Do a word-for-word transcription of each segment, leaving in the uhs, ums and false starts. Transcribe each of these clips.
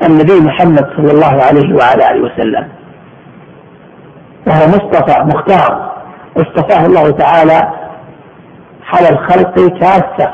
النبي محمد صلى الله عليه وعلى آله وسلم، وهو مصطفى مختار اصطفاه الله تعالى على الخلق كافة.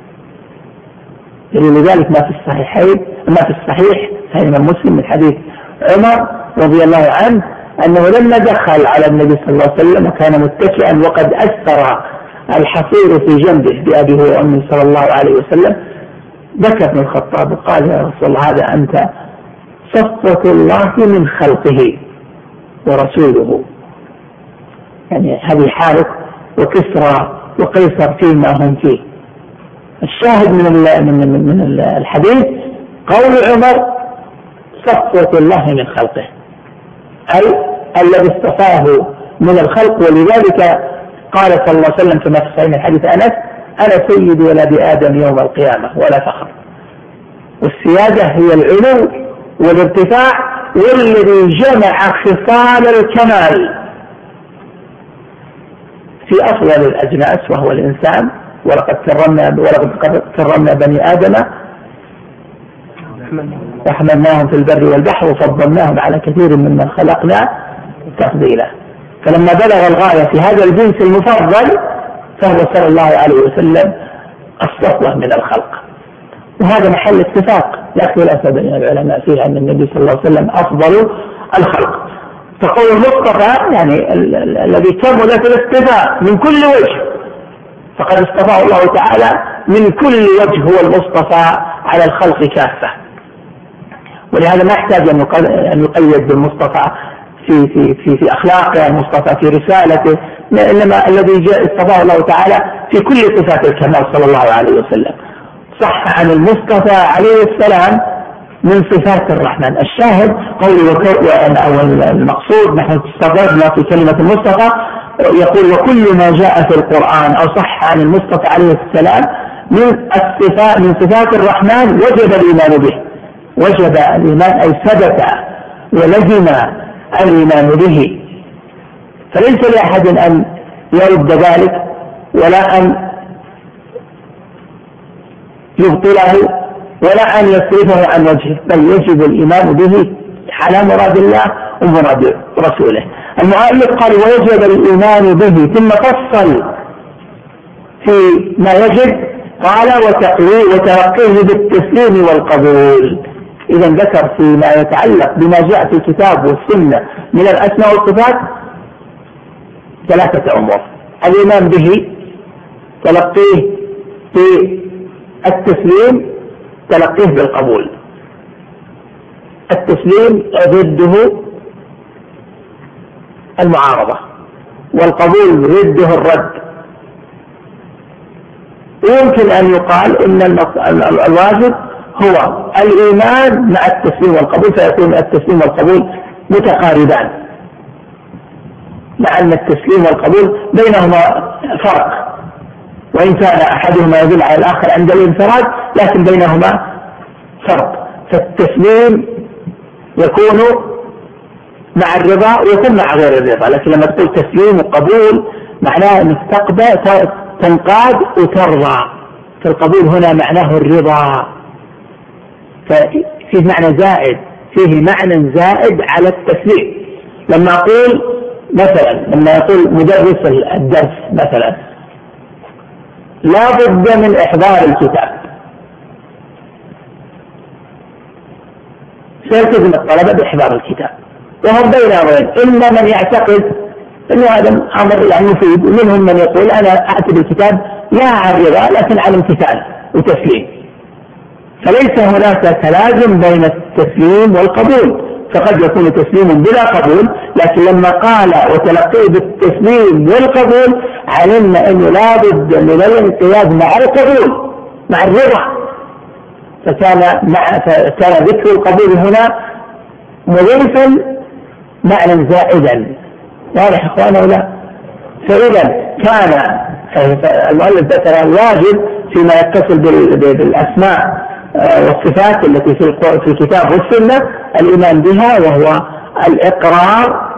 لذلك ما في الصحيحين ما في الصحيح صحيح من مسلم من حديث عمر رضي الله عنه أنه لما دخل على النبي صلى الله عليه وسلم وكان متكئا وقد أثر الحصير في جنبه بأبيه وأمه صلى الله عليه وسلم، بكى ابن الخطاب وقال: يا رسول الله، هذا أنت صفوة الله من خلقه ورسوله. يعني هذه حالك وكسرى وقيصر فيما هم فيه. الشاهد من من من الحديث قول عمر: صفوة الله من خلقه، أي الذي اصطفاه من الخلق. ولذلك قال صلى الله عليه وسلم كما في صحيح حديث أنس: أنا سيد ولد آدم يوم القيامة ولا فخر. والسيادة هي العلو والارتفاع، والذي جمع خصال الكمال في أفضل الأجناس وهو الإنسان. ولقد كرمنا ولقد كرمنا بني آدم وحملناهم في البر والبحر وفضلناهم على كثير ممن خلقنا تفضيلا. فلما بلغ الغاية في هذا الجنس المفضل فهو صلى الله عليه وسلم الصفوة من الخلق. وهذا محل اتفاق لا خلاف بين العلماء فيه أن النبي صلى الله عليه وسلم أفضل الخلق. فقول المصطفى يعني الذي كمل في الاصطفاء من كل وجه، فقد اصطفاه الله تعالى من كل وجه، هو المصطفى على الخلق كافة. ولهذا ما يحتاج أن يقيد بالمصطفى في في في في أخلاقه، المصطفى في رسالته، إنما الذي جاء اصطفاه الله تعالى في كل صفات الكمال صلى الله عليه وسلم. صح عن المصطفى عليه السلام من صفات الرحمن. الشاهد قولي أو المقصود نحن استغرقنا في كلمة المصطفى، يقول: وكل ما جاء في القرآن أو صح عن المصطفى عليه السلام من الصفات من صفات الرحمن وجب الإيمان به. وجب الإيمان أي ثبت ولزم الإيمان به، فليس لأحد أن يرد ذلك ولا أن يبطله ولا أن يصرفه عن وجهه، بل يجب الإيمان به على مراد الله ومراد رسوله. المؤلف قال: ويجب الإيمان به، ثم فصل في ما يجب قال: وتلقيه بالتسليم والقبول. إذا ذكر فيما يتعلق بما جاء في الكتاب والسنة من الأسماء والصفات ثلاثة أمور: الإيمان به، تلقيه بالتسليم، تلقيه بالقبول. التسليم ضده المعارضة، والقبول ضده الرد. يمكن أن يقال إن الواجب هو الإيمان مع التسليم والقبول، فيكون التسليم والقبول متقاربان، مع أن التسليم والقبول بينهما فرق، وإن كان أحدهما يدل على الآخر عند الانفراد لكن بينهما فرق. فالتسليم يكون مع الرضا ويكون مع غير الرضا، لكن لما تقول تسليم وقبول معناه أنك تقبل تنقاد وترضى، فالقبول هنا معناه الرضا، ففيه معنى زائد، فيه معنى زائد على التسليم. لما أقول مثلا لما يقول مدرس الدرس مثلا: لا بد من إحضار الكتاب، سيلتزم الطلبة بإحضار الكتاب، وهم بين أمرين: إما من يعتقد أن هذا أمر يعني مفيد، ومنهم من يقول أنا أأتي بالكتاب لا على الرضا لكن على امتثال وتسليم. فليس هناك تلازم بين التسليم والقبول، فقد يكون تسليم بلا قبول، لكن لما قال وتلقيه بالتسليم والقبول علمنا أنه لا بد من الانقياد مع القبول مع الرضا، فكان مع فكان ذكر القبول هنا مضيفا معنى زائدا. واضح اخوانه ولا؟ فإذا كان المؤلف ذكر الواجب فيما يتصل بالأسماء والصفات التي في الكتاب والسنة الإيمان بها، وهو الإقرار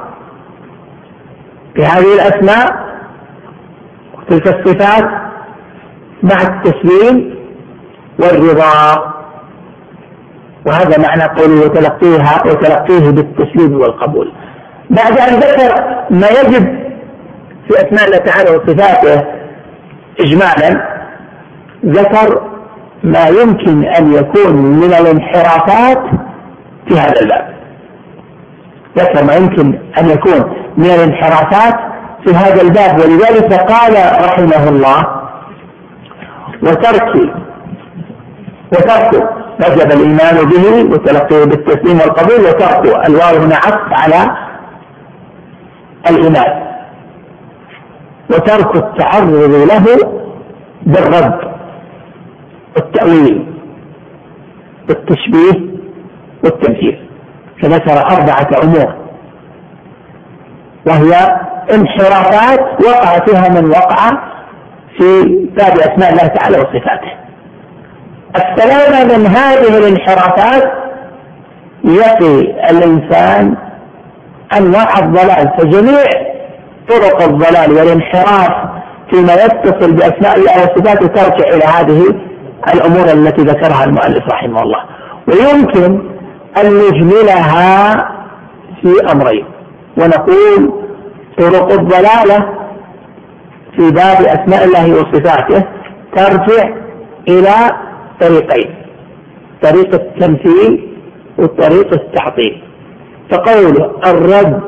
بهذه الأسماء وتلك الصفات مع التسليم والرضا. وهذا معنى قوله وتلقيها وتلقيه بالتسليم والقبول. بعد أن ذكر ما يجب في أسماء الله تعالى وصفاته إجمالا، ذكر ما يمكن أن يكون من الانحرافات في هذا الباب. ذكر ما يمكن أن يكون من الانحرافات في هذا الباب، ولذلك قال رحمه الله وترك وترك وجب الإيمان به وتلقيه بالتسليم والقبول، وترك الواو هنا عطف على الإيمان، وترك التعرض له بالرد والتأويل والتشبيه والتمثيل. فذكر أربعة أمور وهي انحرافات وقع فيها من وقع في باب أسماء الله تعالى وصفاته. السلامة من هذه الانحرافات يقي الإنسان أنواع الضلال، فجميع طرق الضلال والانحراف فيما يتصل بأسماء الله وصفاته ترجع إلى هذه الأمور التي ذكرها المؤلف رحمه الله. ويمكن أن نجملها في أمرين، ونقول طرق الضلالة في باب أسماء الله وصفاته ترجع إلى طريقين: طريق التمثيل وطريق التعطيل. فقول الرد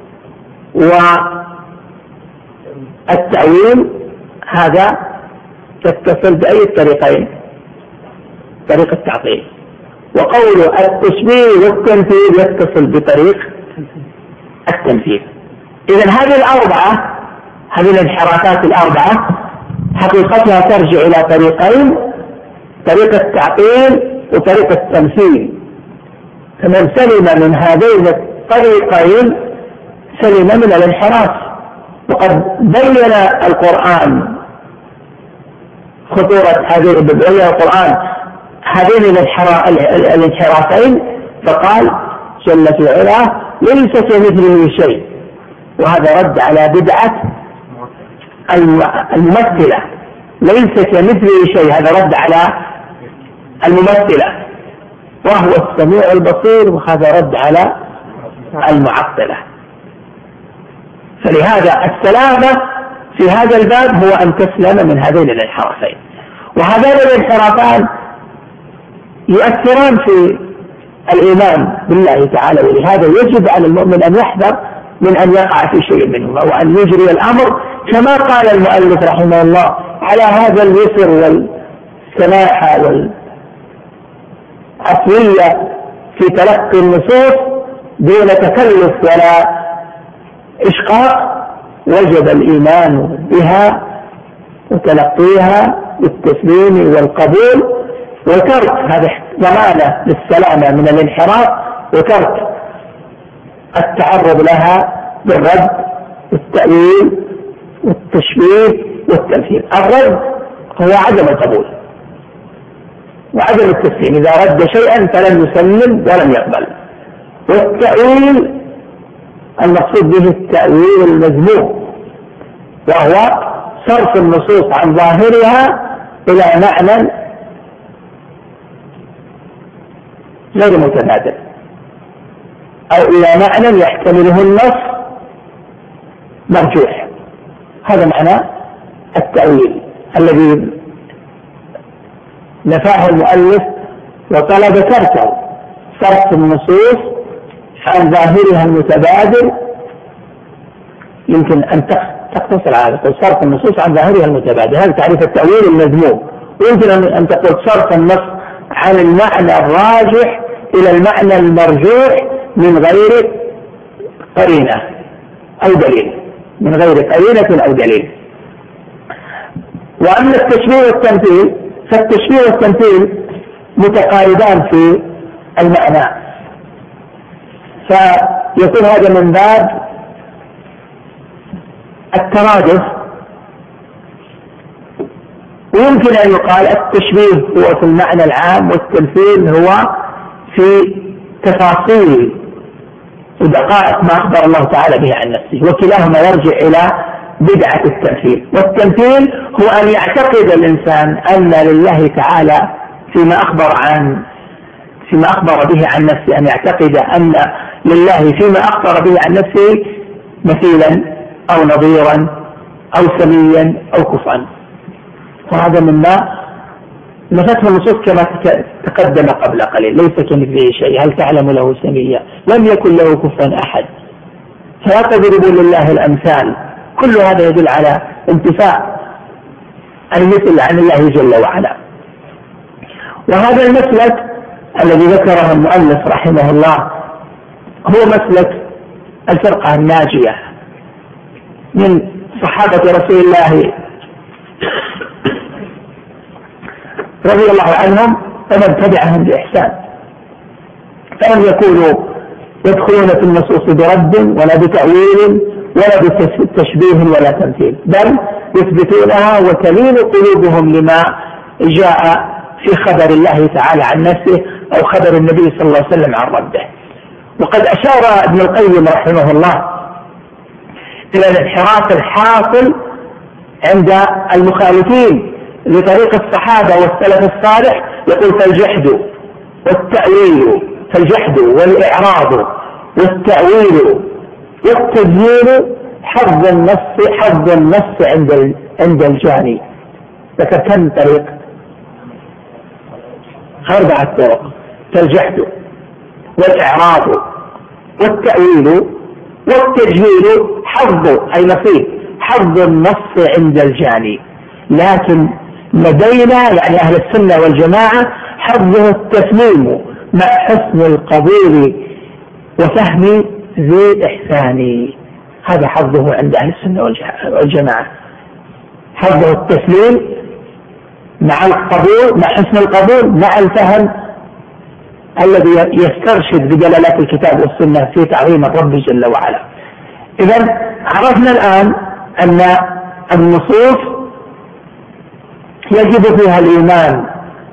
والتأويل هذا تتصل بأي الطريقين؟ طريق التعطيل. وقول التشبيه والتمثيل يتصل بطريق التمثيل. إذن هذه الأربعة، هذه الانحرافات الأربعة حقيقتها ترجع إلى طريقين: طريق التعطيل وطريق التمثيل. فمن سلم من هذين الطريقين سلم من الانحراف. وقد بين القرآن خطورة هذه بين القرآن هذين الانحرافين، فقال جل في علاه: ليس كمثله شيء. وهذا رد على بدعة الممثلة. ليس كمثله شيء، هذا رد على الممثلة. وهو السميع البصير، وهذا رد على المعطلة. فلهذا السلامة في هذا الباب هو أن تسلم من هذين الانحرافين. وهذين الانحرافان يؤثران في الإيمان بالله تعالى، ولهذا يجب على المؤمن أن يحذر من أن يقع في شيء منهما، وأن يجري الأمر كما قال المؤلف رحمه الله على هذا اليسر والسماحة والعفوية في تلقي النصوص دون تكلف ولا إشقاق. وجب الإيمان بها وتلقيها بالتسليم والقبول، وترك هذا ضمانة للسلامة من الانحراف، وترك التعرض لها بالرد والتأويل والتشبيه والتمثيل. الرد هو عدم القبول وعدم التسليم، إذا رد شيئا فلم يسلم ولم يقبل. والتأويل المقصود به التأويل المذموم، وهو صرف النصوص عن ظاهرها إلى معنى غير متبادل، أو إلى معنى يحتمله النص مرجوح. هذا معنى التأويل الذي نفاه المؤلف وطلب تركه، صرف النصوص عن ظاهرها المتبادل. يمكن أن تقتصر على صرف النصوص عن ظاهرها المتبادل، هذا تعريف التأويل المذموم. ويمكن أن تقول صرف النص عن المعنى الراجح إلى المعنى المرجوح من غير قرينة أو دليل، من غير قرينة أو دليل. وأما التشبيه والتمثيل فالتشبيه والتمثيل متقاربان في المعنى، فيكون هذا من باب الترادف. ويمكن أن يقال التشبيه هو في المعنى العام، والتمثيل هو في تفاصيل ودقائق ما أخبر الله تعالى به عن نفسه، وكلاهما يرجع إلى بدعة التمثيل. والتمثيل هو أن يعتقد الإنسان أن لله تعالى فيما أخبر عن فيما أخبر به عن نفسه، أن يعتقد أن لله فيما أخبر به عن نفسه مثيلا أو نظيرا أو سميا أو كفءا، وهذا مما نفته النصوص كما تقدم قبل قليل: ليس كمثله شيء، هل تعلم له سميا، لم يكن له كفوا أحد، فلا تضربوا لله الأمثال. كل هذا يدل على انتفاء المثل عن الله جل وعلا. وهذا المسلك الذي ذكره المؤلف رحمه الله هو مسلك الفرقة الناجية من صحابة رسول الله رضي الله عنهم ومن تبعهم بإحسان، فلم يكونوا يدخلون في النصوص برد ولا بتأويل ولا بتشبيه ولا تمثيل، بل يثبتونها وتلين قلوبهم لما جاء في خبر الله تعالى عن نفسه أو خبر النبي صلى الله عليه وسلم عن ربه. وقد أشار ابن القيم رحمه الله إلى الانحراف الحاصل عند المخالفين لطريق الصحابة والسلف الصالح، يقول: فالجحد والتأويل فالجحد والإعراض والتأويل والتزيين حظ النص حظ النص عند عند الجاني. ذكر كم طريق؟ أربعة طرق: فالجحد والإعراض والتأويل والتجهيل حظ أي نصيب حظ النص عند الجاني. لكن لدينا يعني أهل السنة والجماعة حظه التسليم مع حسن القبول وفهم ذي إحسان. هذا حظه عند أهل السنة والجماعة، حظه التسليم مع القبول مع حسن القبول مع الفهم الذي يسترشد بدلالات الكتاب والسنة في تعظيم الرب جل وعلا. إذن عرفنا الآن أن النصوص يجب فيها الإيمان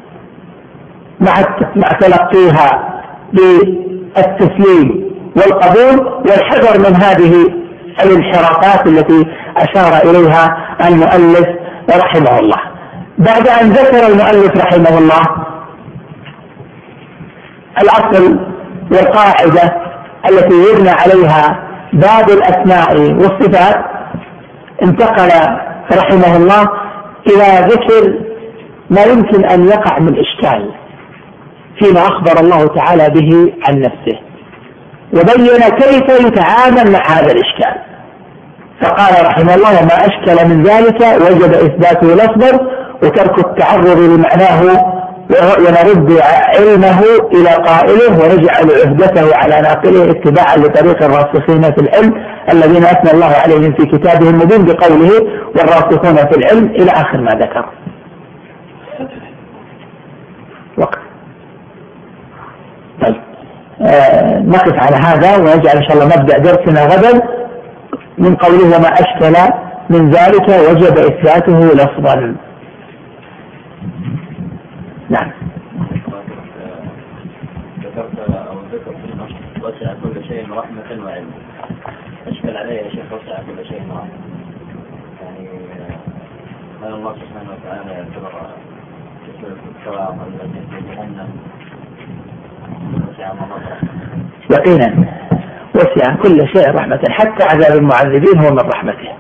مع تلقيها بالتسليم والقبول والحذر من هذه الانحرافات التي أشار إليها المؤلف رحمه الله. بعد أن ذكر المؤلف رحمه الله الأصل والقاعدة التي يبنى عليها باب الأسماء والصفات، انتقل رحمه الله إلى ذكر ما يمكن أن يقع من إشكال فيما أخبر الله تعالى به عن نفسه، وبين كيف يتعامل مع هذا الإشكال. فقال رحمه الله: وما أشكل من ذلك وجب إثباته لفظا وترك التعرض لمعناه، ونرد علمه إلى قائله ونجعل عهدته على ناقله اتباعا لطريق الراسخين في العلم الذين أثنى الله عليهم في كتابه المبين بقوله: والراسخون في العلم إلى آخر ما ذكر. وقت. طيب آه نقف على هذا ونجعل إن شاء الله نبدأ درسنا غدا من قوله: وما أشكل من ذلك وجب إثباته لفظا. نعم. ذكرت أو ذكر وسع كل شيء رحمة وعلم. أشكل عليه يا شيخ وسع كل شيء رحمة، يعني هل الله سبحانه وتعالى يعتبر الثواب الذي في جهنم وسع مرة؟ يقينا وسع كل شيء رحمة، حتى عذاب المعذبين هو من رحمته.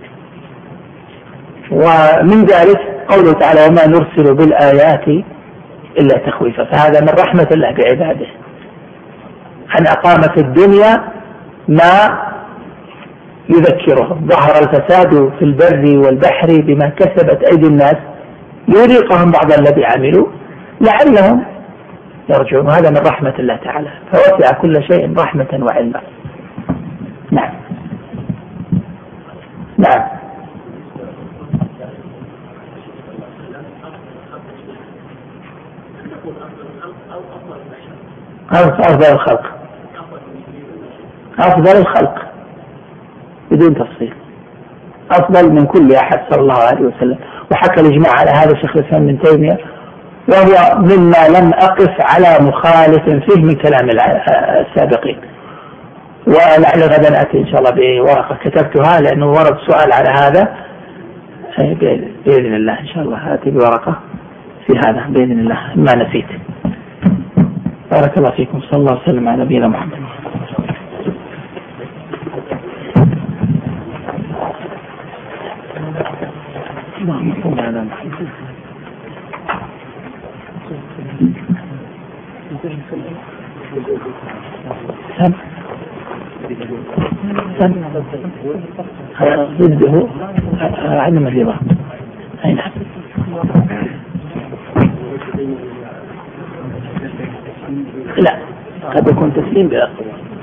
ومن ذلك قوله تعالى: وما نرسل بالآيات إلا تخويفا، فهذا من رحمة الله بعباده، أن أقام في الدنيا ما يذكرهم. ظهر الفساد في البر والبحر بما كسبت أيدي الناس ليذيقهم بعض الذي عملوا لعلهم يرجعون، وهذا من رحمة الله تعالى، فوسع كل شيء رحمة وعلما. نعم نعم أفضل الخلق أفضل الخلق بدون تفصيل، أفضل من كل أحد صلى الله عليه وسلم. وحكى الإجماع على هذا شيخ الإسلام ابن تيمية، وهو مما لم أقف على مخالف فيه من كلام السابقين. ولعل غدا أتي إن شاء الله بورقة كتبتها لأنه ورد سؤال على هذا، بإذن الله إن شاء الله آتي بورقة في هذا بإذن الله ما نسيت. بارك الله فيكم. صلى الله وسلم على نبينا محمد. اللهم صل على محمد. سم سم ضده عدم الرضا. أي نعم. لا قد يكون تسليم بأخر